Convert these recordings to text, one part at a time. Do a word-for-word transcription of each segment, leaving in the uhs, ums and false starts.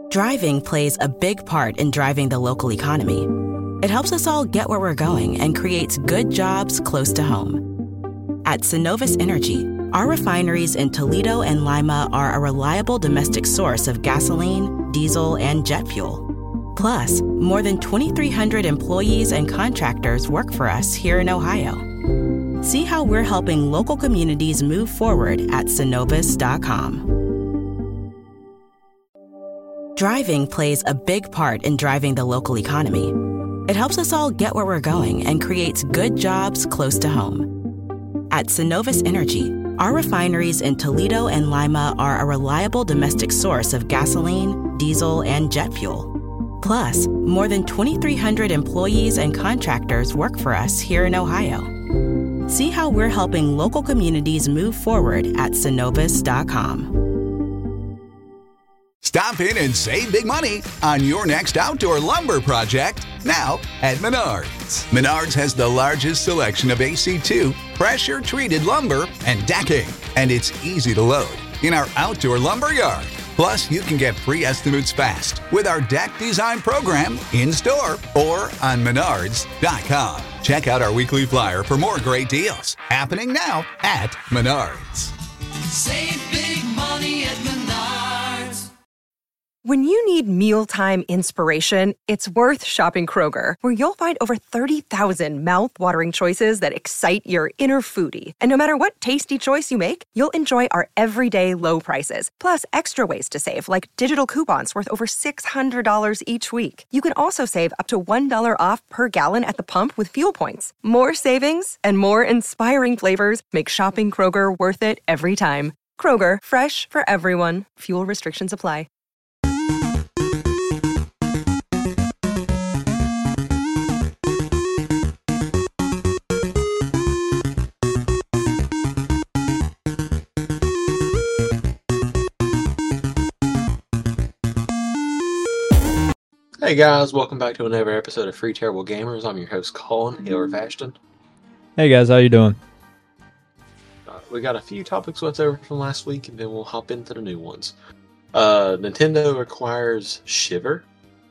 Driving plays a big part in driving the local economy. It helps us all get where we're going and creates good jobs close to home. At Synovus Energy, our refineries in Toledo and Lima are a reliable domestic source of gasoline, diesel, and jet fuel. Plus, more than twenty-three hundred employees and contractors work for us here in Ohio. See how we're helping local communities move forward at synovus dot com. Driving plays a big part in driving the local economy. It helps us all get where we're going and creates good jobs close to home. At Synovus Energy, our refineries in Toledo and Lima are a reliable domestic source of gasoline, diesel, and jet fuel. Plus, more than twenty-three hundred employees and contractors work for us here in Ohio. See how we're helping local communities move forward at synovus dot com. Stop in and save big money on your next outdoor lumber project now at Menards. Menards has the largest selection of A C two, pressure-treated lumber, and decking, and it's easy to load in our outdoor lumber yard. Plus, you can get free estimates fast with our deck design program in-store or on menards dot com. Check out our weekly flyer for more great deals happening now at Menards. Save big money at Menards. When you need mealtime inspiration, it's worth shopping Kroger, where you'll find over thirty thousand mouth-watering choices that excite your inner foodie. And no matter what tasty choice you make, you'll enjoy our everyday low prices, plus extra ways to save, like digital coupons worth over six hundred dollars each week. You can also save up to one dollar off per gallon at the pump with fuel points. More savings and more inspiring flavors make shopping Kroger worth it every time. Kroger, fresh for everyone. Fuel restrictions apply. Hey guys, welcome back to another episode of Free Terrible Gamers. I'm your host Colin Hiller Ashton. Hey guys, how you doing? Uh, we got a few topics left over from last week, and then we'll hop into the new ones. Uh, Nintendo acquires Shiver.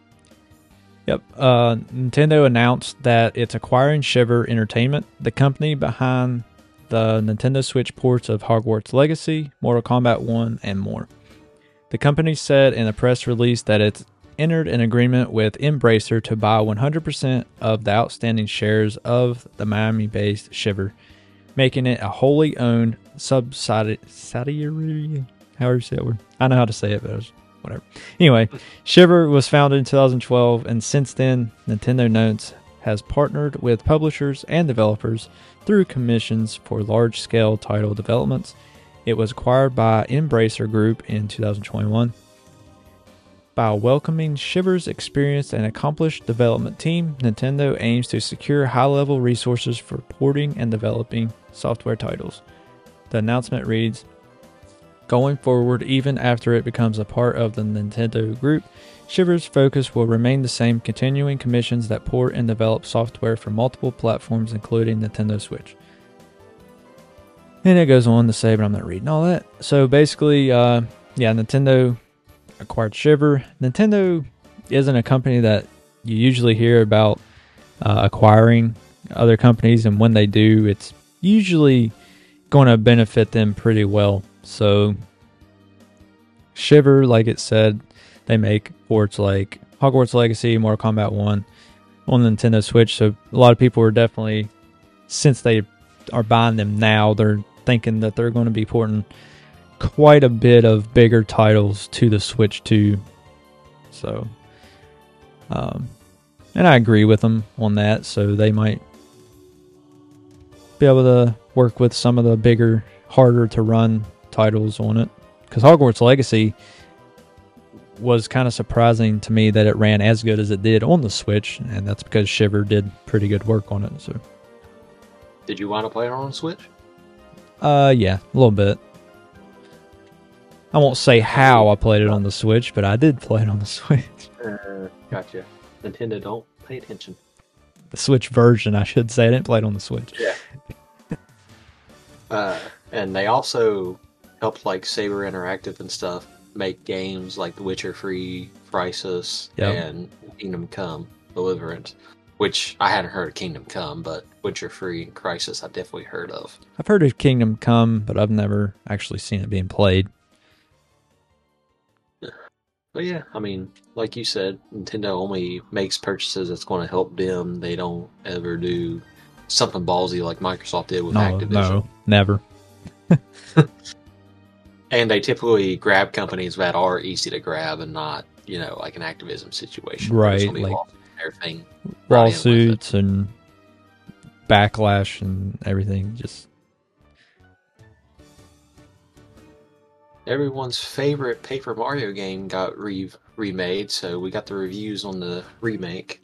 Yep. Uh, Nintendo announced that it's acquiring Shiver Entertainment, the company behind the Nintendo Switch ports of Hogwarts Legacy, Mortal Kombat one, and more. The company said in a press release that it's entered an agreement with Embracer to buy one hundred percent of the outstanding shares of the Miami-based Shiver, making it a wholly owned subsidiary. How do you say that word? I know how to say it, but it was whatever. Anyway, Shiver was founded in two thousand twelve, and since then, Nintendo Notes has partnered with publishers and developers through commissions for large-scale title developments. It was acquired by Embracer Group in two thousand twenty-one. By welcoming Shiver's experienced and accomplished development team, Nintendo aims to secure high-level resources for porting and developing software titles. The announcement reads, "Going forward, even after it becomes a part of the Nintendo Group, Shiver's focus will remain the same, continuing commissions that port and develop software for multiple platforms, including Nintendo Switch." And it goes on to say, but I'm not reading all that. So basically, uh, yeah, Nintendo acquired Shiver. Nintendo isn't a company that you usually hear about uh, acquiring other companies, and when they do, it's usually going to benefit them pretty well. So Shiver, like it said, they make ports like Hogwarts Legacy, Mortal Kombat one on the Nintendo Switch. So a lot of people are definitely, since they are buying them now, they're thinking that they're going to be porting quite a bit of bigger titles to the Switch too. So, um, and I agree with them on that. So they might be able to work with some of the bigger, harder to run titles on it. Because Hogwarts Legacy was kind of surprising to me that it ran as good as it did on the Switch, and that's because Shiver did pretty good work on it. So, did you want to play it on Switch? Uh, yeah, a little bit. I won't say how I played it on the Switch, but I did play it on the Switch. Uh, gotcha. Nintendo, don't pay attention. The Switch version, I should say. I didn't play it on the Switch. Yeah. uh, and they also helped like Saber Interactive and stuff make games like The Witcher three, Crisis, Yep. and Kingdom Come Deliverance, which I hadn't heard of Kingdom Come, but Witcher three and Crisis I definitely heard of. I've heard of Kingdom Come, but I've never actually seen it being played. But yeah, I mean, like you said, Nintendo only makes purchases that's going to help them. They don't ever do something ballsy like Microsoft did with No, Activision. no, never. And they typically grab companies that are easy to grab and not, you know, like an Activision situation. where there's Right, gonna be like lawsuits and everything. brought in with it. Lawsuits and backlash and everything. Just Everyone's favorite Paper Mario game got re- remade, so we got the reviews on the remake.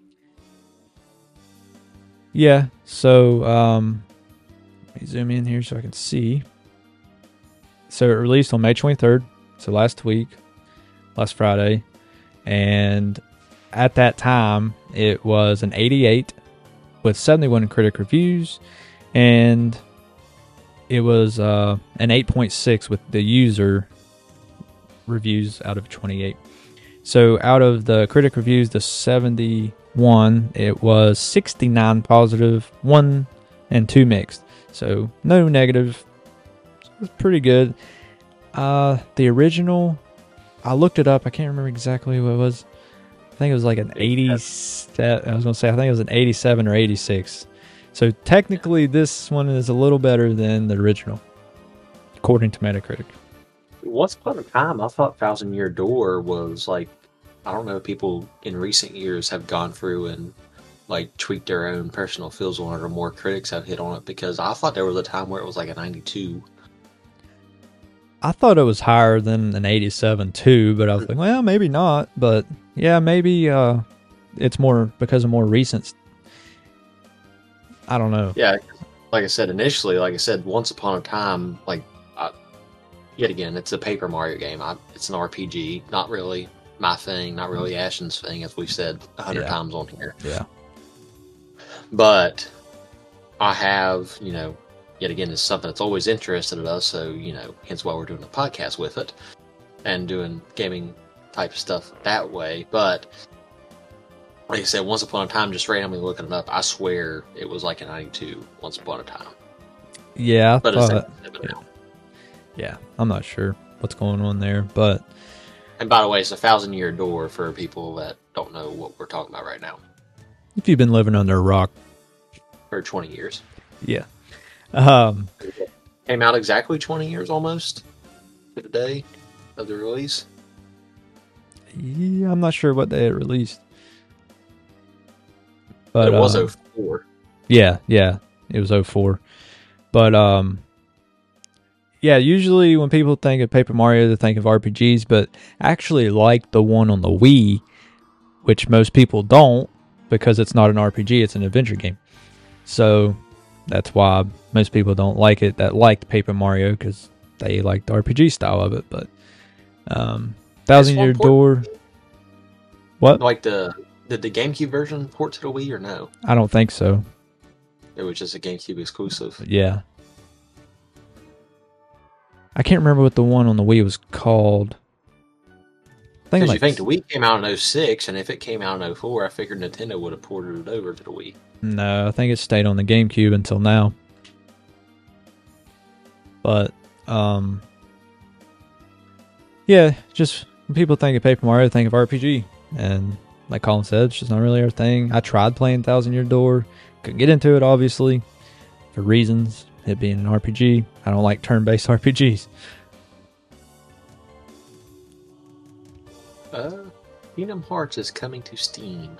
yeah. So um, let me zoom in here so I can see. So it released on May twenty-third, so last week, last Friday, and at that time it was an eighty-eight with seventy-one critic reviews, and it was uh, an eight point six with the user reviews out of twenty-eight. So out of the critic reviews, the seventy-one, it was sixty-nine positive, one and two mixed. So no negative. It's pretty good. Uh, the original, I looked it up. I can't remember exactly what it was. I think it was like an eighty. I was gonna say I think it was an eighty-seven or eighty-six. So technically, this one is a little better than the original, according to Metacritic. Once upon a time, I thought Thousand Year Door was like, I don't know, people in recent years have gone through and like tweaked their own personal feels on it, or more critics have hit on it, because I thought there was a time where it was like a ninety-two. I thought it was higher than an eighty-seven too, but I was like, well, maybe not. But yeah, maybe uh, it's more because of more recent. I don't know. Yeah, like I said initially, like I said, Once Upon a Time, like, I, yet again, it's a Paper Mario game. I, it's an R P G, not really my thing, not really Ashton's thing, as we've said a hundred Yeah. times on here. Yeah. But I have, you know, yet again, it's something that's always interested us, so, you know, hence why we're doing a podcast with it and doing gaming type stuff that way. But like I said, Once Upon a Time, just randomly looking it up, I swear it was like a ninety-two Once Upon a Time. Yeah, I But it's thought, seventy-seven now. yeah, I'm not sure what's going on there, but And by the way, it's a Thousand Year Door for people that don't know what we're talking about right now. if you've been living under a rock, For twenty years. yeah. Um, Came out exactly twenty years almost to the day of the release. yeah, I'm not sure what they had released. But it was uh, oh four. Yeah, yeah, it was oh four. But um, yeah, usually when people think of Paper Mario, they think of R P Gs, but I actually like the one on the Wii, which most people don't, because it's not an R P G, it's an adventure game. So that's why most people don't like it that liked Paper Mario, because they like the R P G style of it. But um, Thousand one Year port- Door, what? Like the did the GameCube version port to the Wii or no? I don't think so. It was just a GameCube exclusive. Yeah. I can't remember what the one on the Wii was called. I think Because like you think the Wii came out in oh six, and if it came out in oh four, I figured Nintendo would have ported it over to the Wii. no, I think it stayed on the GameCube until now. But um, yeah, just when people think of Paper Mario, they think of R P G, and like Colin said, it's just not really our thing. I tried playing Thousand Year Door, couldn't get into it, obviously, for reasons. It being an R P G, I don't like turn-based R P Gs. Uh, Kingdom Hearts is coming to Steam.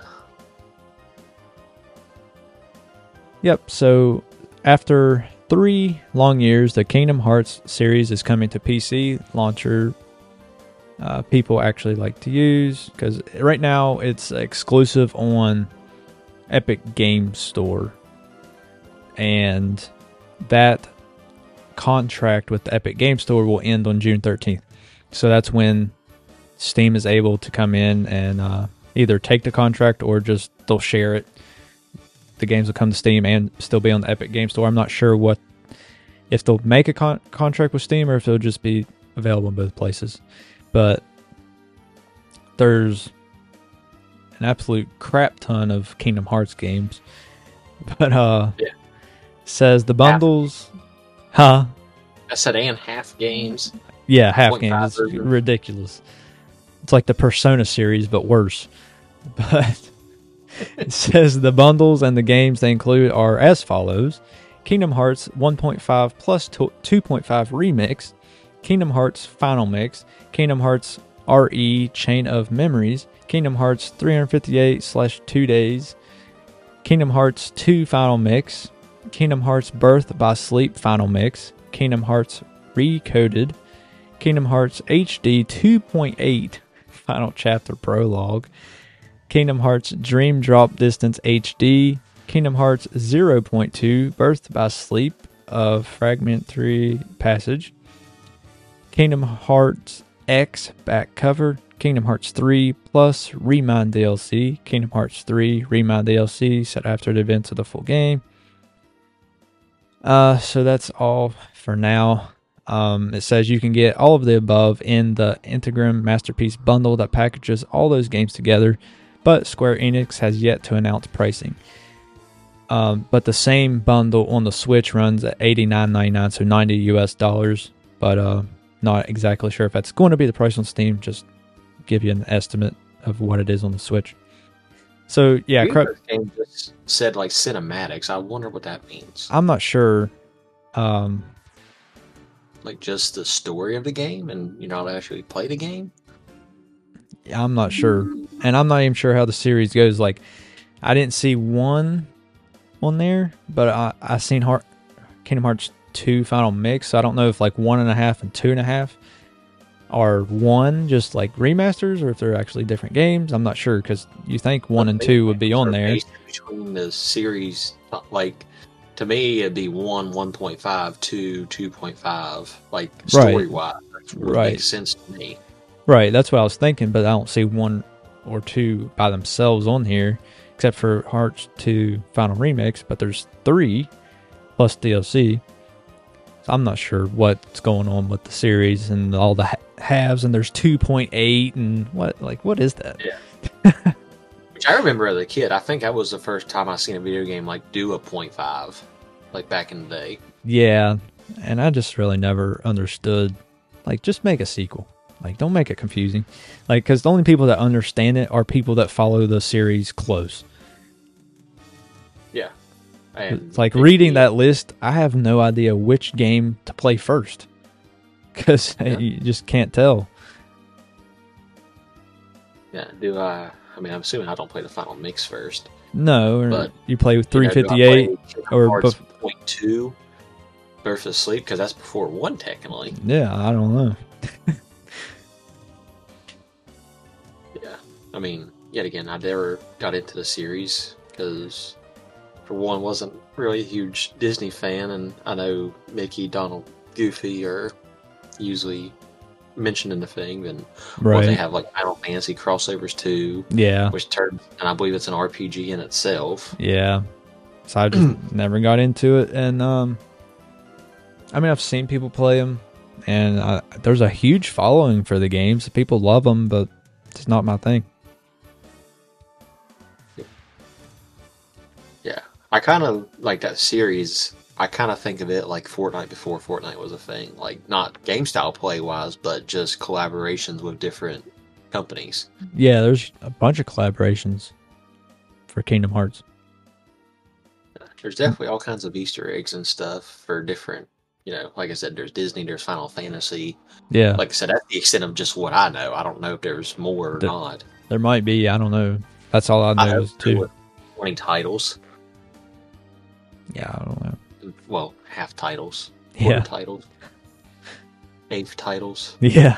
Yep, so after three long years, the Kingdom Hearts series is coming to P C launcher. Uh, people actually like to use, because right now it's exclusive on Epic Game Store, and that contract with the Epic Game Store will end on June thirteenth. So that's when Steam is able to come in and uh, either take the contract or just they'll share it. The games will come to Steam and still be on the Epic Game Store. I'm not sure what if they'll make a con- contract with Steam or if they'll just be available in both places. but there's an absolute crap ton of Kingdom Hearts games. But uh, Yeah. says the bundles, huh? I said and half games. Yeah, half Point games. five It's version. ridiculous. It's like the Persona series, but worse. But it says the bundles and the games they include are as follows: Kingdom Hearts one point five plus two point five Remix, Kingdom Hearts Final Mix, Kingdom Hearts R E Chain of Memories, Kingdom Hearts three fifty-eight slash two Days, Kingdom Hearts two Final Mix, Kingdom Hearts Birth by Sleep Final Mix, Kingdom Hearts Recoded, Kingdom Hearts H D two point eight Final Chapter Prologue, Kingdom Hearts Dream Drop Distance H D, Kingdom Hearts zero point two Birth by Sleep of Fragment three Passage, Kingdom Hearts X Back Cover, Kingdom Hearts three Plus Remind D L C, Kingdom Hearts three Remind D L C set after the events of the full game. Uh, so that's all for now. Um, it says you can get all of the above in the Integrum Masterpiece bundle that packages all those games together, but Square Enix has yet to announce pricing. Um, but the same bundle on the Switch runs at eighty-nine ninety-nine, so ninety U S dollars. But uh, not exactly sure if that's going to be the price on Steam. Just give you an estimate of what it is on the Switch. So yeah, cra- This game just said like cinematics. I wonder what that means. I'm not sure. Um, Like just the story of the game, and you're not actually play the game. I'm not sure, and I'm not even sure how the series goes. Like, I didn't see one on there, but I I seen Heart, Kingdom Hearts two Final Mix. So I don't know if like one and a half and two and a half are one, just like remasters, or if they're actually different games. I'm not sure, because you think one and two would be on there. Between the series, like to me, it'd be one, one point five, two, two point five. Like story wise, that would Right. make sense to me. Right, that's what I was thinking, but I don't see one or two by themselves on here, except for Hearts two Final Remix, but there's three plus D L C. So I'm not sure what's going on with the series and all the ha- halves, and there's two point eight, and what, like, what is that? Yeah. Which I remember as a kid. I think that was the first time I seen a video game like do a point five, like back in the day. Yeah, and I just really never understood, like, just make a sequel. Like, don't make it confusing. Like, because the only people that understand it are people that follow the series close. Yeah. And It's like if reading you- that list, I have no idea which game to play first. Because Yeah. you just can't tell. Yeah. Do I? I mean, I'm assuming I don't play the final mix first. No, or But, you play with You know, three do I fifty-eight. play Kingdom or Hearts bef- point two Birth of Sleep, because that's before one technically. Yeah, I don't know. Yeah. I mean, yet again, I never got into the series because, for one, wasn't really a huge Disney fan, and I know Mickey, Donald, Goofy are usually mentioned in the thing. And well, they Right. have like Final Fantasy crossovers too, Yeah. which turns, and I believe it's an R P G in itself. Yeah. So I just never got into it. And, um, I mean, I've seen people play them, and I, there's a huge following for the games. People love them, but it's not my thing. Yeah. I kind of like that series. I kind of think of it like Fortnite before Fortnite was a thing. Like, not game style play wise, but just collaborations with different companies. Yeah, there's a bunch of collaborations for Kingdom Hearts. There's definitely all kinds of Easter eggs and stuff for different, you know, like I said, there's Disney, there's Final Fantasy. Yeah, Like I said, that's the extent of just what I know. I don't know if there's more or The- not. there might be. I don't know. That's all I I know have is two. twenty titles. Yeah, I don't know. Well, half titles. Quarter Yeah. titles. Eighth titles. Yeah.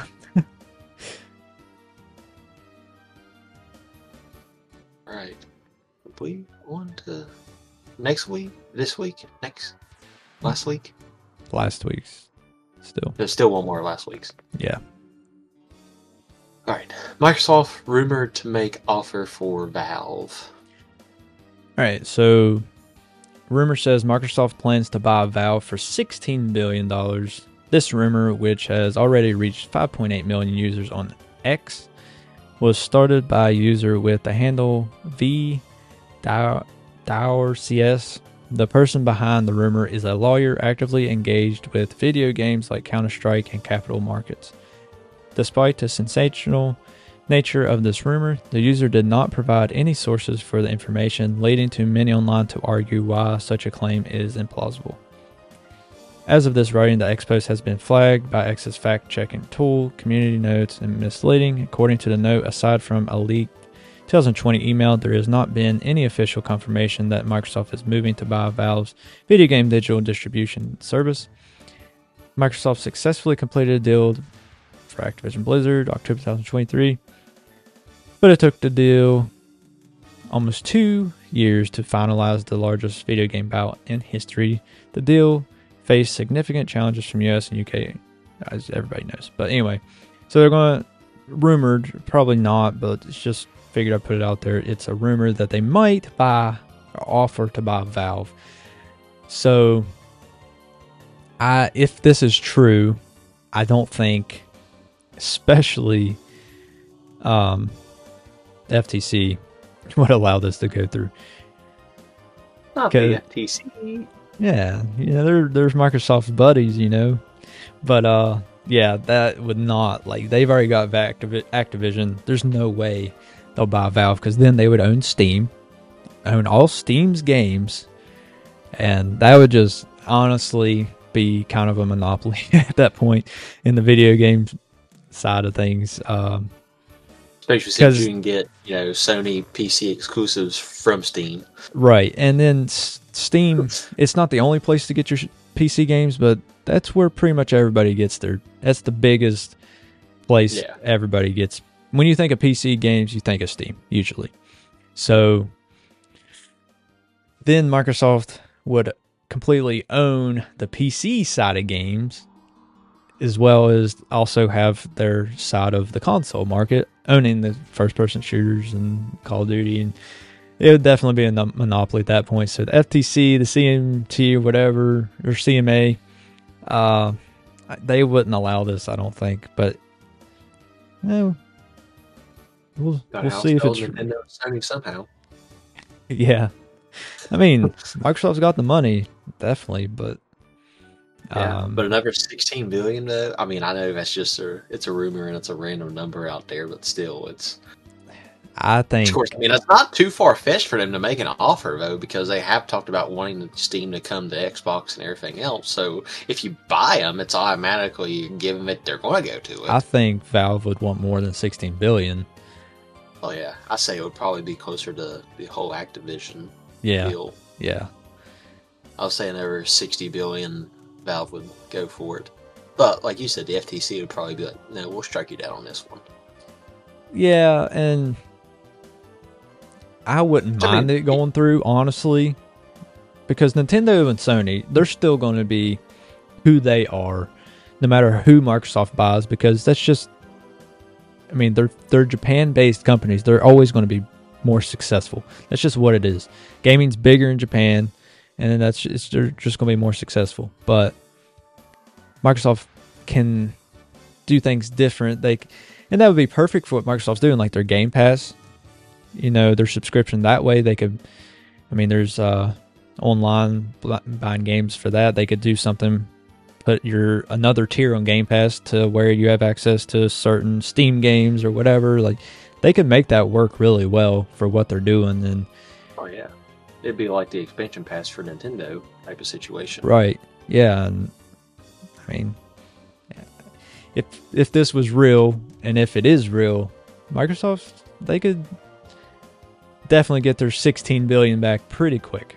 Right. We want to next week, this week, next, last week. Last week's still. There's still one more last week's. Yeah. All right. Microsoft rumored to make offer for Valve. All right. So, rumor says Microsoft plans to buy Valve for sixteen billion dollars This rumor, which has already reached five point eight million users on X, was started by a user with the handle V Dower C S. The person behind the rumor is a lawyer actively engaged with video games like Counter-Strike and Capital Markets. Despite the sensational nature of this rumor, the user did not provide any sources for the information, leading to many online to argue why such a claim is implausible. As of this writing, the X post has been flagged by X's fact-checking tool, community notes, and misleading. According to the note, aside from a leaked twenty twenty email, there has not been any official confirmation that Microsoft is moving to buy Valve's video game digital distribution service. Microsoft successfully completed a deal for Activision Blizzard October twenty twenty-three, but it took the deal almost two years to finalize the largest video game bout in history. The deal faced significant challenges from U S and U K, as everybody knows. But anyway, so they're going to, rumored, probably not, but it's just figured I'd put it out there. It's a rumor that they might buy or offer to buy Valve. So, I if this is true, I don't think, especially um, F T C, would allow this to go through. Not the F T C. Yeah, you know, there, there's Microsoft's buddies, you know. But, uh, yeah, that would not, like, they've already got Activ- Activision. There's no way they'll buy Valve, because then they would own Steam, own all Steam's games, and that would just honestly be kind of a monopoly at that point in the video game side of things. Um, Especially since you can get, you know, Sony P C exclusives from Steam. Right, and then S- Steam, it's not the only place to get your P C games, but that's where pretty much everybody gets their, that's the biggest place yeah. everybody gets. When you think of P C games, you think of Steam, usually. So, then Microsoft would completely own the P C side of games, as well as also have their side of the console market, owning the first-person shooters and Call of Duty, and it would definitely be a monopoly at that point. So the F T C, the C M T, or whatever, or C M A, uh, they wouldn't allow this, I don't think. But no, we'll we'll see if it's Nintendo Sony somehow. Yeah, I mean, Microsoft's got the money, definitely, but. Yeah, Um, but another sixteen billion though. I mean, I know that's just a it's a rumor and it's a random number out there, but still, it's. I think. Of course, I mean it's not too far fetched for them to make an offer though, because they have talked about wanting Steam to come to Xbox and everything else. So if you buy them, it's automatically give them it. They're going to go to it. I think Valve would want more than sixteen billion. Oh yeah, I say it would probably be closer to the whole Activision Yeah. deal. Yeah. I was saying over sixty billion. Valve would go for it, but like you said, the F T C would probably be like, "No, we'll strike you down on this one." Yeah, and I wouldn't I mind mean, it going through, honestly, because Nintendo and Sony, they're still going to be who they are, no matter who Microsoft buys, because that's just, I mean, they're they're Japan-based companies. They're always going to be more successful. That's just what it is. Gaming's bigger in Japan, and then that's it's they're just going to be more successful. But Microsoft can do things different. They and that would be perfect for what Microsoft's doing, like their Game Pass. You know, their subscription that way. They could, I mean, there's uh, online buying games for that. They could do something, put your another tier on Game Pass to where you have access to certain Steam games or whatever. Like, they could make that work really well for what they're doing. And oh yeah, it'd be like the expansion pass for Nintendo type of situation. Right. Yeah. And I mean, if if this was real, and if it is real, Microsoft, they could definitely get their sixteen billion dollars back pretty quick.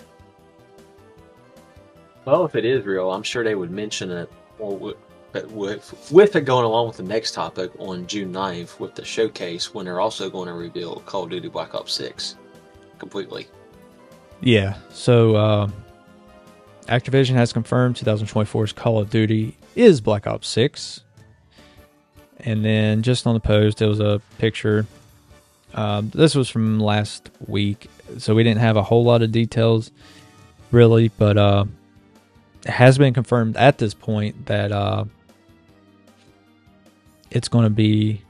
Well, if it is real, I'm sure they would mention it, or with, with, with it going along with the next topic on June ninth with the showcase, when they're also going to reveal Call of Duty Black Ops six completely. Yeah, so uh, Activision has confirmed twenty twenty-four's Call of Duty is Black Ops six. And then just on the post, there was a picture. Um, this was from last week, so we didn't have a whole lot of details, really. But uh, it has been confirmed at this point that uh, it's going to be.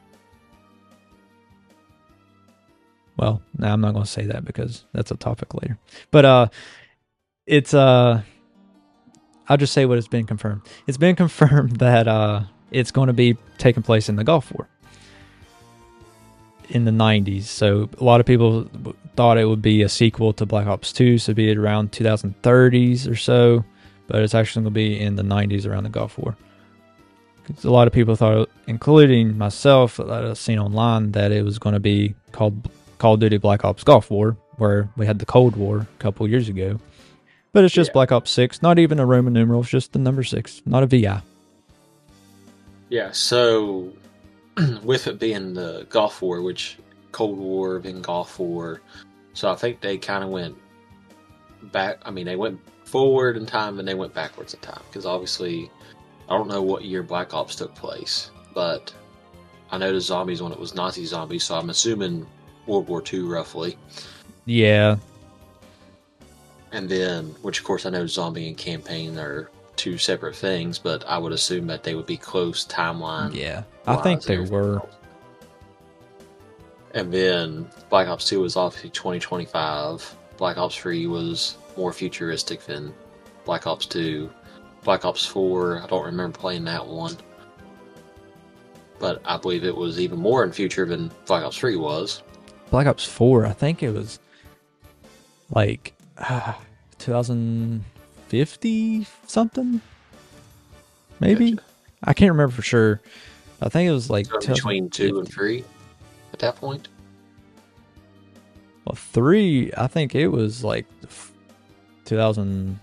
Well, no, I'm not going to say that because that's a topic later. But uh, it's uh, I'll just say what has been confirmed. It's been confirmed that uh, it's going to be taking place in the Gulf War in the nineties. So a lot of people thought it would be a sequel to Black Ops two, so it'd be around twenty thirties or so. But it's actually going to be in the nineties around the Gulf War. Because a lot of people thought, including myself, that I've seen online, that it was going to be called Call of Duty Black Ops Gulf War, where we had the Cold War a couple years ago. But it's just yeah. Black Ops six, not even a Roman numeral, it's just the number six, not a V I. Yeah, so with it being the Gulf War, which Cold War, then Gulf War, so I think they kind of went back, I mean, they went forward in time and they went backwards in time, because obviously, I don't know what year Black Ops took place, but I know the zombies when it was Nazi zombies, so I'm assuming World War Two, roughly. Yeah. And then, which of course I know zombie and campaign are two separate things, but I would assume that they would be close timeline. Yeah, I think they were. And then Black Ops two was obviously twenty twenty-five. Black Ops three was more futuristic than Black Ops two. Black Ops four, I don't remember playing that one. But I believe it was even more in future than Black Ops three was. Black Ops four, I think it was like uh, twenty fifty something? Maybe? Gotcha. I can't remember for sure. I think it was like... So between two and three at that point? Well, three, I think it was like two thousand...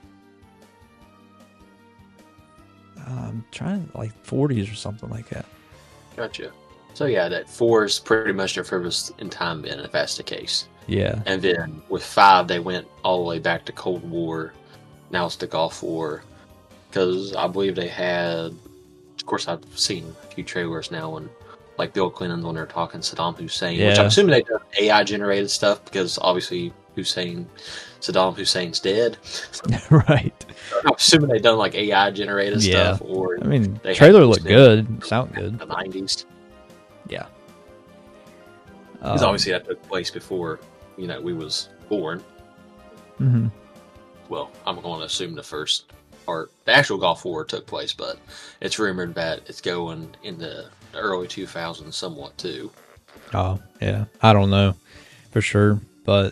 I'm trying, like forties or something like that. Gotcha. So yeah, that four is pretty much their furthest in time then, if that's the case. Yeah. And then with five, they went all the way back to Cold War. Now it's the Gulf War. Because I believe they had, of course I've seen a few trailers now when, like Bill Clinton when they're talking Saddam Hussein, yeah. which I'm assuming they've done A I generated stuff because obviously Hussein, Saddam Hussein's dead. Right. I'm assuming they've done like A I generated yeah. stuff. Or I mean, the trailer looked good, sound good. In the nineties. Yeah. Because um, obviously that took place before, you know, we was born. Mm-hmm. Well, I'm going to assume the first part, the actual Gulf War took place, but it's rumored that it's going in the early two thousands somewhat too. Oh, yeah. I don't know for sure, but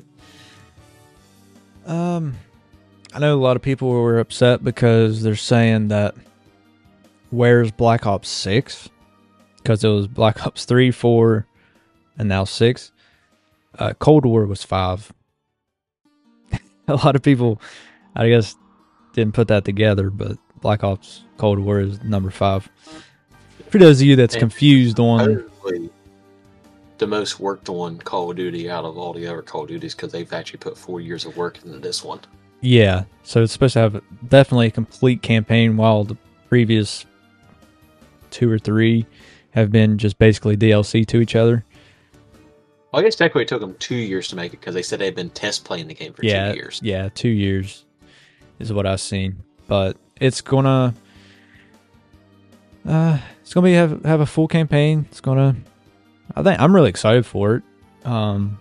um, I know a lot of people were upset because they're saying that where's Black Ops six? Because it was Black Ops three, four, and now six. Uh, Cold War was five. A lot of people, I guess, didn't put that together, but Black Ops Cold War is number five. For those of you that's and confused on... the most worked on Call of Duty out of all the other Call of Duties, because they've actually put four years of work into this one. Yeah, so it's supposed to have definitely a complete campaign, while the previous two or three have been just basically D L C to each other. Well, I guess technically it took them two years to make it because they said they'd been test playing the game for yeah, two years. Yeah, two years is what I've seen. But it's gonna, uh, it's gonna be have have a full campaign. It's gonna, I think I'm really excited for it. Um,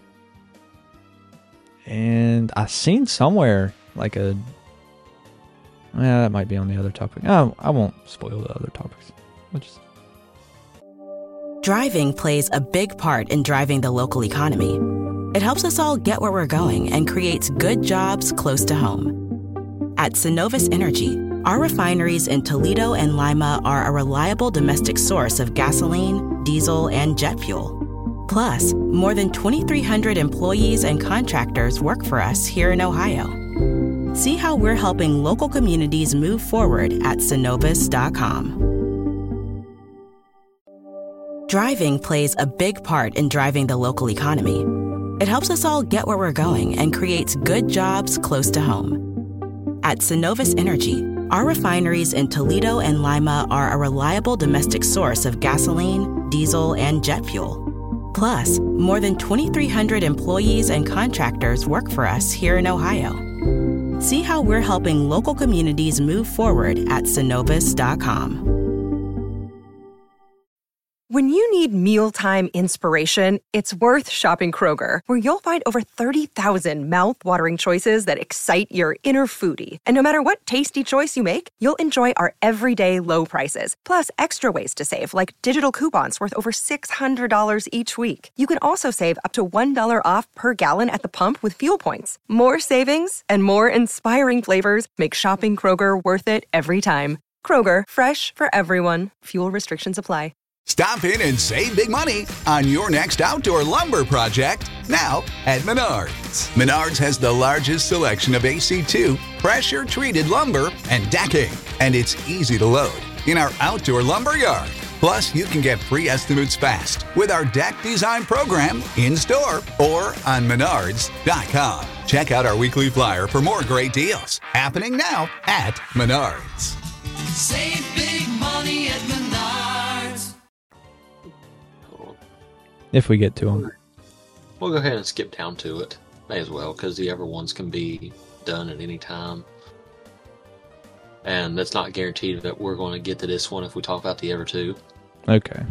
and I seen somewhere like a, yeah, that might be on the other topic. I I won't spoil the other topics. We'll just. Driving plays a big part in driving the local economy. It helps us all get where we're going and creates good jobs close to home. At Synovus Energy, our refineries in Toledo and Lima are a reliable domestic source of gasoline, diesel, and jet fuel. Plus, more than twenty-three hundred employees and contractors work for us here in Ohio. See how we're helping local communities move forward at synovus dot com. Driving plays a big part in driving the local economy. It helps us all get where we're going and creates good jobs close to home. At Synovus Energy, our refineries in Toledo and Lima are a reliable domestic source of gasoline, diesel, and jet fuel. Plus, more than twenty-three hundred employees and contractors work for us here in Ohio. See how we're helping local communities move forward at synovus dot com. When you need mealtime inspiration, it's worth shopping Kroger, where you'll find over thirty thousand mouth-watering choices that excite your inner foodie. And no matter what tasty choice you make, you'll enjoy our everyday low prices, plus extra ways to save, like digital coupons worth over six hundred dollars each week. You can also save up to one dollar off per gallon at the pump with fuel points. More savings and more inspiring flavors make shopping Kroger worth it every time. Kroger, fresh for everyone. Fuel restrictions apply. Stop in and save big money on your next outdoor lumber project now at Menards. Menards has the largest selection of A C two pressure-treated lumber and decking, and it's easy to load in our outdoor lumber yard. Plus, you can get free estimates fast with our deck design program in-store or on menards dot com. Check out our weekly flyer for more great deals happening now at Menards. Save big money at Menards. If we get to them. We'll go ahead and skip down to it. May as well, because the other ones can be done at any time. And it's not guaranteed that we're going to get to this one if we talk about the other two. Okay.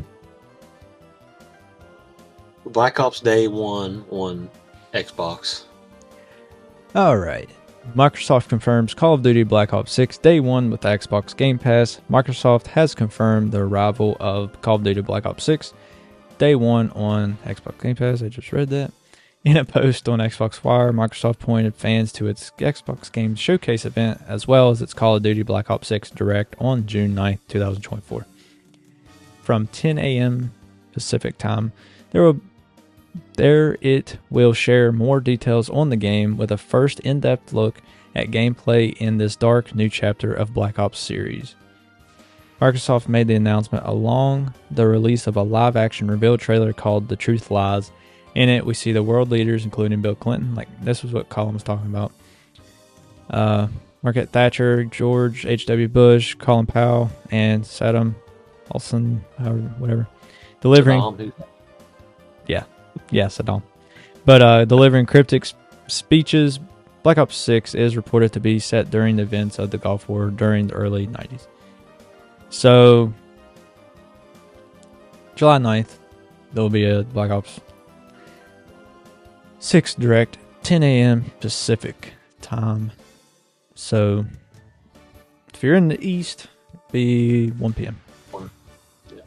Black Ops Day one on Xbox. All right. Microsoft confirms Call of Duty Black Ops six Day one with the Xbox Game Pass. Microsoft has confirmed the arrival of Call of Duty Black Ops six Day one on Xbox Game Pass. I just read that. In a post on Xbox Wire, Microsoft pointed fans to its Xbox Game Showcase event as well as its Call of Duty Black Ops six Direct on June ninth, twenty twenty-four. From ten a.m. Pacific time, there will there it will share more details on the game with a first in-depth look at gameplay in this dark new chapter of Black Ops series. Microsoft made the announcement along the release of a live-action reveal trailer called The Truth Lies. In it, we see the world leaders, including Bill Clinton, like this was what Colin was talking about, uh, Margaret Thatcher, George H W. Bush, Colin Powell, and Saddam Hussein, however, whatever, delivering... Saddam. Yeah, yeah, Saddam. But uh, delivering cryptic s- speeches. Black Ops six is reported to be set during the events of the Gulf War during the early nineties. So, July ninth, there will be a Black Ops six Direct, ten a.m. Pacific time. So, if you're in the East, it'll be one p.m. Yeah.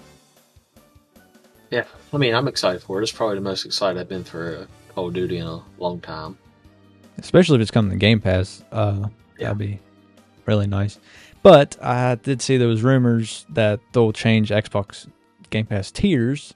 Yeah, I mean, I'm excited for it. It's probably the most excited I've been for a Call of Duty in a long time. Especially if it's coming to Game Pass. Uh, Yeah. That'd be really nice. But I did see there was rumors that they'll change Xbox Game Pass tiers.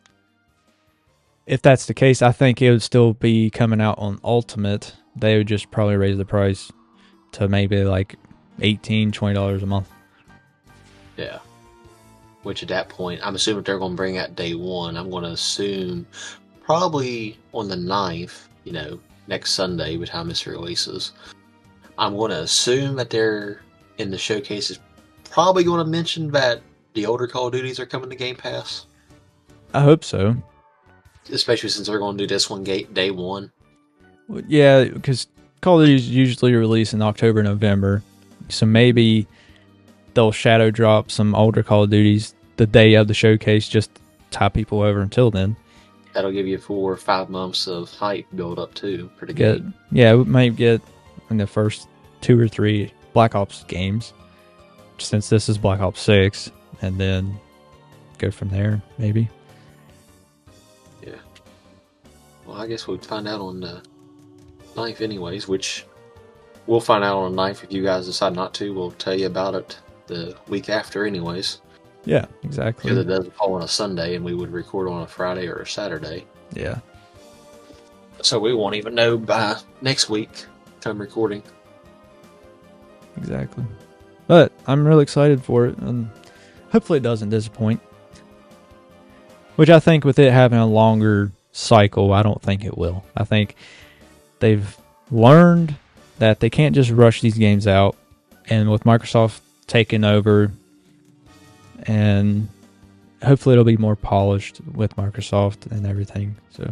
If that's the case, I think it would still be coming out on Ultimate. They would just probably raise the price to maybe like eighteen dollars, twenty dollars a month. Yeah. Which at that point, I'm assuming they're going to bring out day one. I'm going to assume probably on the ninth, you know, next Sunday, by the time this releases. I'm going to assume that they're in the showcase is probably going to mention that the older Call of Duties are coming to Game Pass. I hope so. Especially since they're going to do this one gate day one. Well, yeah, because Call of Duty is usually released in October, November. So maybe they'll shadow drop some older Call of Duties the day of the showcase just to tie people over until then. That'll give you four or five months of hype build up too. Pretty Get, good. yeah, we might get in the first two or three Black Ops games, since this is Black Ops six, and then go from there, maybe. Yeah. Well, I guess we'll find out on the ninth anyways, which we'll find out on the ninth if you guys decide not to. We'll tell you about it the week after anyways. Yeah, exactly. Because it doesn't fall on a Sunday, and we would record on a Friday or a Saturday. Yeah. So we won't even know by next week, time recording. Exactly. But I'm really excited for it, and hopefully it doesn't disappoint. Which I think with it having a longer cycle, I don't think it will. I think they've learned that they can't just rush these games out, and with Microsoft taking over, and hopefully it'll be more polished with Microsoft and everything. So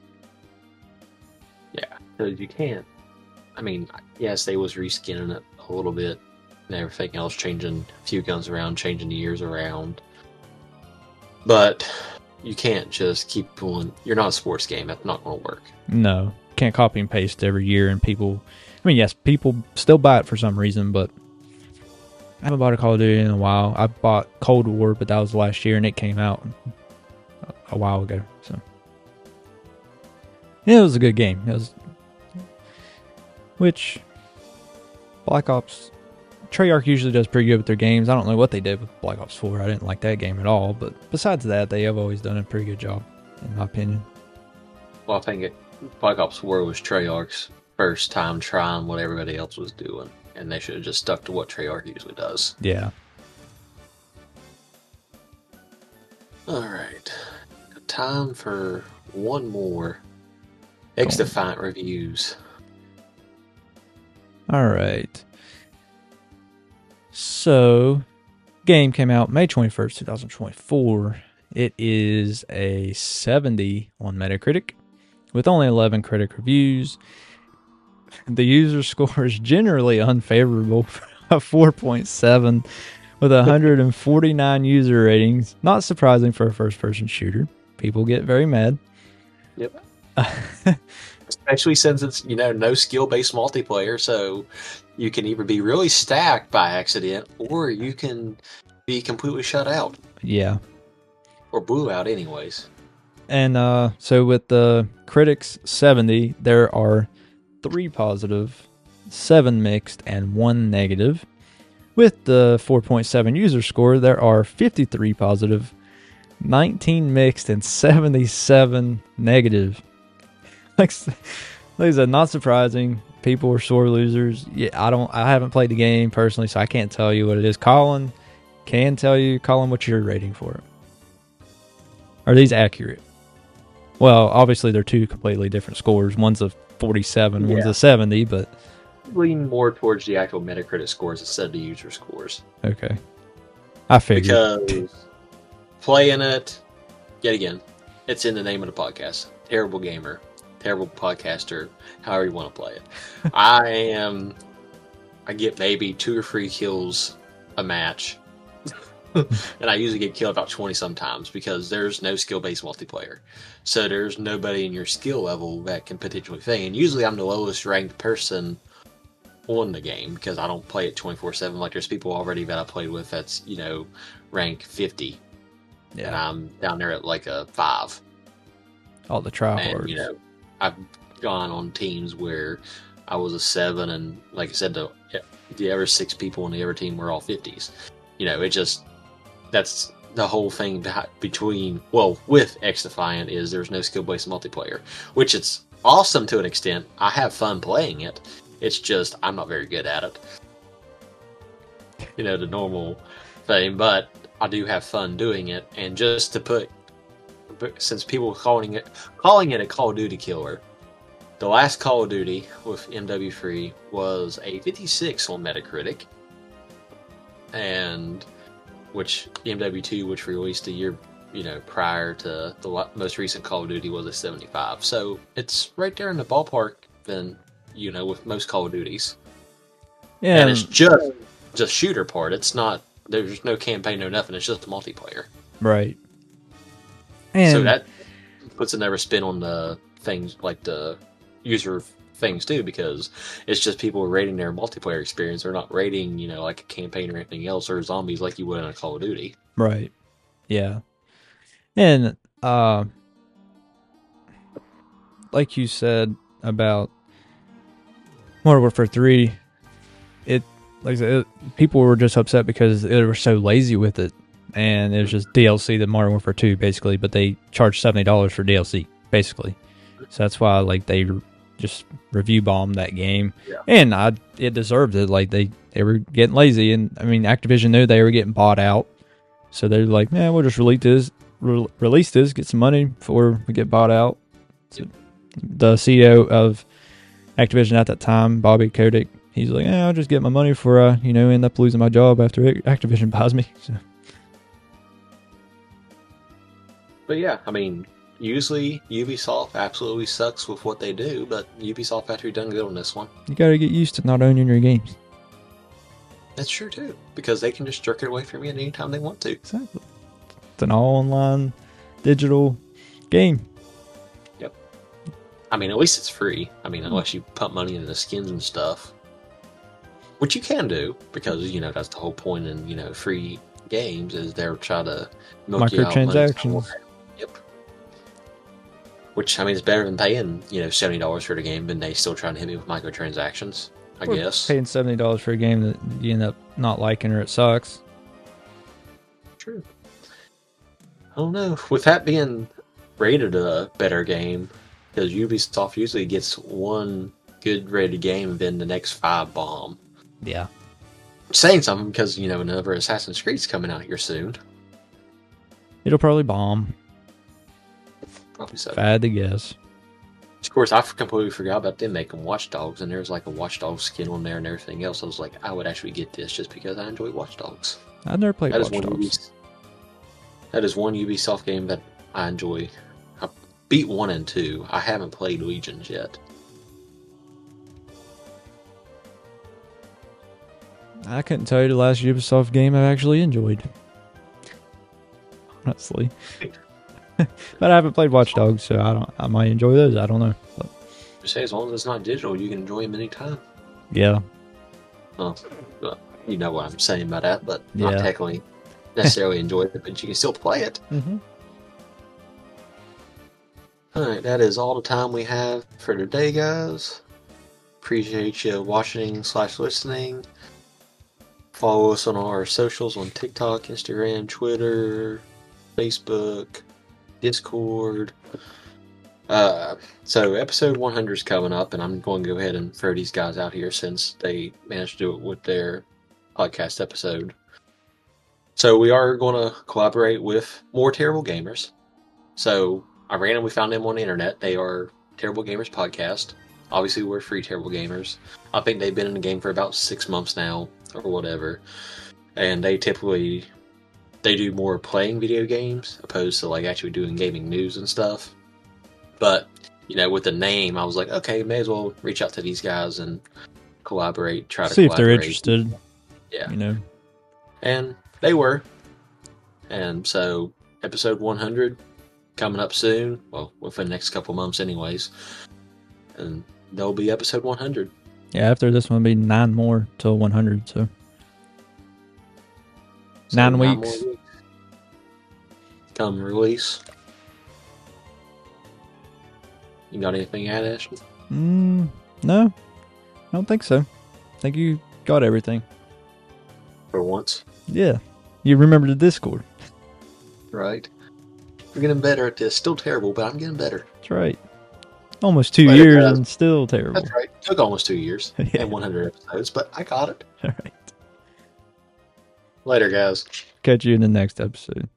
Yeah, because you can't. I mean, yes, they was reskinning it a little bit and everything else, changing a few guns around, changing the years around. But you can't just keep pulling. You're not a sports game. That's not going to work. No, can't copy and paste every year, and people. I mean, yes, people still buy it for some reason, but I haven't bought a Call of Duty in a while. I bought Cold War, but that was last year, and it came out a while ago. So yeah, it was a good game. It was, which Black Ops. Treyarch usually does pretty good with their games. I don't know what they did with Black Ops four. I didn't like that game at all. But besides that, they have always done a pretty good job, in my opinion. Well, I think it, Black Ops four was Treyarch's first time trying what everybody else was doing. And they should have just stuck to what Treyarch usually does. Yeah. Alright. Time for one more X-Defiant reviews. Alright. So, game came out May twenty-first, twenty twenty-four. It is a seventy on Metacritic with only eleven critic reviews. The user score is generally unfavorable, a four point seven with one hundred forty-nine user ratings. Not surprising for a first-person shooter. People get very mad. Yep. Especially since it's, you know, no skill-based multiplayer, so you can either be really stacked by accident, or you can be completely shut out. Yeah. Or blew out anyways. And uh, so with the critics seventy, there are three positive, seven mixed, and one negative. With the four point seven user score, there are fifty-three positive, nineteen mixed, and seventy-seven negative. Like, like I said, not surprising. People are sore losers. Yeah, I don't. I haven't played the game personally, so I can't tell you what it is. Colin can tell you. Colin, what's your rating for it? Are these accurate? Well, obviously they're two completely different scores. One's a forty-seven, one's Yeah. a seventy, but Lean more towards the actual Metacritic scores instead of the user scores. okay. I figured. Because playing it, yet again, it's in the name of the podcast. Terrible gamer, terrible podcaster, however you want to play it. I am, I get maybe two or three kills a match. And I usually get killed about twenty sometimes because there's no skill-based multiplayer. So there's nobody in your skill level that can potentially thing. And usually I'm the lowest ranked person on the game because I don't play it twenty-four seven. Like there's people already that I played with that's, you know, rank fifty. Yeah. And I'm down there at like a five. All the And, tryhards. you know, I've gone on teams where I was a seven and, like I said, the, the other six people on the other team were all fifties. You know, it just... That's the whole thing between, well, with X-Defiant is there's no skill-based multiplayer, which it's awesome to an extent. I have fun playing it. It's just I'm not very good at it. You know, the normal thing, but I do have fun doing it. And just to put, since people are calling it calling it a Call of Duty killer, the last Call of Duty with M W three was a fifty-six on Metacritic, and which M W two, which released a year, you know, prior to the most recent Call of Duty, was a seventy-five. So it's right there in the ballpark. Then, you know, with most Call of Duties, yeah, and it's just just shooter part. It's not. There's no campaign, no nothing. It's just a multiplayer. right. And So that puts another spin on the things, like the user things too, because it's just people rating their multiplayer experience. They're not rating, you know, like a campaign or anything else or zombies like you would in a Call of Duty. right, yeah, and uh, like you said about Modern Warfare three, it like I said, it, people were just upset because they were so lazy with it, and it was just D L C to Modern Warfare two basically, but they charged seventy dollars for D L C basically, so that's why like they just review bombed that game. Yeah. And I it deserved it. Like they, they were getting lazy, and I mean Activision knew they were getting bought out, so they're like, man, we'll just release this, re- release this, get some money before we get bought out. So the C E O of Activision at that time, Bobby Kotick, he's like, yeah, I'll just get my money before I, you know, end up losing my job after Activision buys me. So. But yeah, I mean, usually Ubisoft absolutely sucks with what they do, but Ubisoft actually done good on this one. You gotta get used to not owning your games. That's true too, because they can just jerk it away from you anytime they want to. Exactly. It's an all online digital game. Yep. I mean, at least it's free. I mean, unless you pump money into the skins and stuff. Which you can do, because, you know, that's the whole point in, you know, free games, is they're trying to milk you out money. Microtransactions. Yep. Which, I mean, it's better than paying, you know, seventy dollars for the game, but they still trying to hit me with microtransactions, I Or guess. Paying seventy dollars for a game that you end up not liking or it sucks. True. I don't know. With that being rated a better game, because Ubisoft usually gets one good rated game and then the next five bomb. Yeah. Saying something because, you know, another Assassin's Creed's coming out here soon. It'll probably bomb. Probably so. If I had to guess. Of course, I completely forgot about them making Watch Dogs, and there's like a Watch Dogs skin on there and everything else. I was like, I would actually get this just because I enjoy Watch Dogs. I've never played That Watch is one Dogs. Ubis- that is one Ubisoft game that I enjoy. I beat one and two. I haven't played Legions yet. I couldn't tell you the last Ubisoft game I've actually enjoyed. Honestly. But I haven't played Watch Dogs, so I don't. I might enjoy those. I don't know. But, Just say as long as it's not digital, you can enjoy them anytime. yeah. Well, well, you know what I'm saying by that, but Yeah. not technically necessarily enjoy it, but you can still play it. Mm-hmm. Alright, that is all the time we have for today, guys. Appreciate you watching slash listening. Follow us on our socials on TikTok, Instagram, Twitter, Facebook, Discord. Uh, so episode one hundred is coming up, and I'm going to go ahead and throw these guys out here since they managed to do it with their podcast episode. So we are going to collaborate with More Terrible Gamers. So I randomly found them on the internet. They are Terrible Gamers Podcast. Obviously, we're free Terrible Gamers. I think they've been in the game for about six months now, or whatever. And they typically, they do more playing video games, opposed to like actually doing gaming news and stuff. But, you know, with the name, I was like, okay, may as well reach out to these guys and collaborate, try to See if they're collaborate. interested. Yeah. You know. And they were. And so, episode one hundred coming up soon. Well, within the next couple months, anyways. And there'll be episode one hundred. Yeah, after this one, will be nine more till one hundred. So, So nine nine weeks. more weeks. Come release. You got anything to add, Ashton? Mm, no, I don't think so. I think you got everything. For once. Yeah, you remember the Discord. Right. We're getting better at this. Still terrible, but I'm getting better. That's right. Almost two Later, years guys. and still terrible. That's right. Took almost two years Yeah. and one hundred episodes, but I got it. All right. Later, guys. Catch you in the next episode.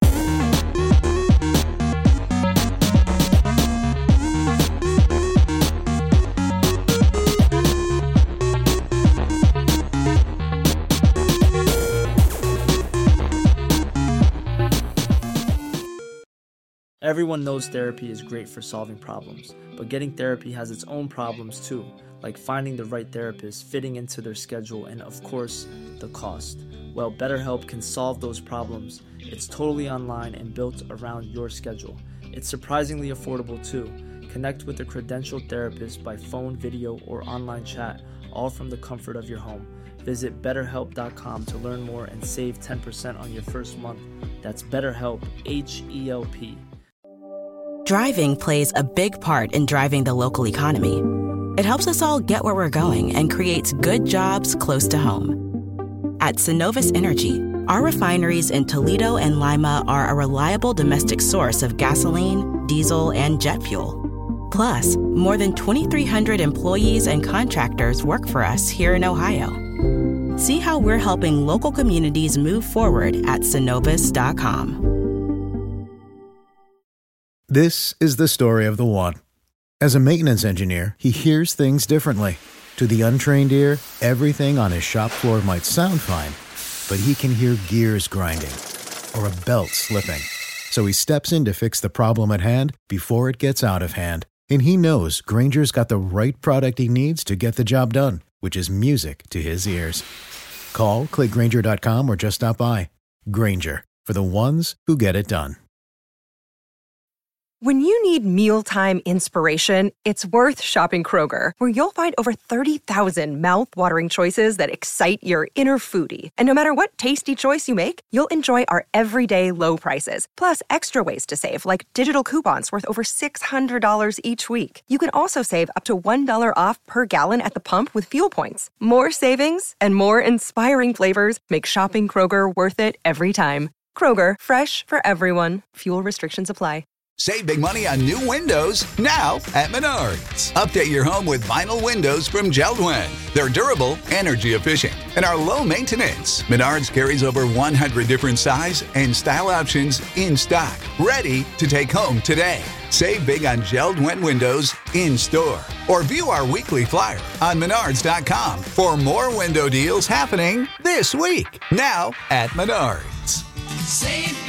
Everyone knows therapy is great for solving problems, but getting therapy has its own problems too, like finding the right therapist, fitting into their schedule, and of course, the cost. Well, BetterHelp can solve those problems. It's totally online and built around your schedule. It's surprisingly affordable too. Connect with a credentialed therapist by phone, video, or online chat, all from the comfort of your home. Visit better help dot com to learn more and save ten percent on your first month. That's BetterHelp, H E L P. Driving plays a big part in driving the local economy. It helps us all get where we're going and creates good jobs close to home. At Synovus Energy, our refineries in Toledo and Lima are a reliable domestic source of gasoline, diesel, and jet fuel. Plus, more than twenty-three hundred employees and contractors work for us here in Ohio. See how we're helping local communities move forward at synovus dot com. This is the story of the one. As a maintenance engineer, he hears things differently. To the untrained ear, everything on his shop floor might sound fine, but he can hear gears grinding or a belt slipping. So he steps in to fix the problem at hand before it gets out of hand. And he knows Grainger's got the right product he needs to get the job done, which is music to his ears. Call, click Grainger dot com, or just stop by. Grainger, for the ones who get it done. When you need mealtime inspiration, it's worth shopping Kroger, where you'll find over thirty thousand mouth-watering choices that excite your inner foodie. And no matter what tasty choice you make, you'll enjoy our everyday low prices, plus extra ways to save, like digital coupons worth over six hundred dollars each week. You can also save up to one dollar off per gallon at the pump with fuel points. More savings and more inspiring flavors make shopping Kroger worth it every time. Kroger, fresh for everyone. Fuel restrictions apply. Save big money on new windows now at Menards. Update your home with vinyl windows from Jeld-Wen. They're durable, energy efficient, and are low maintenance. Menards carries over one hundred different size and style options in stock, ready to take home today. Save big on Jeld-Wen windows in store, or view our weekly flyer on menards dot com for more window deals happening this week. Now at Menards. Save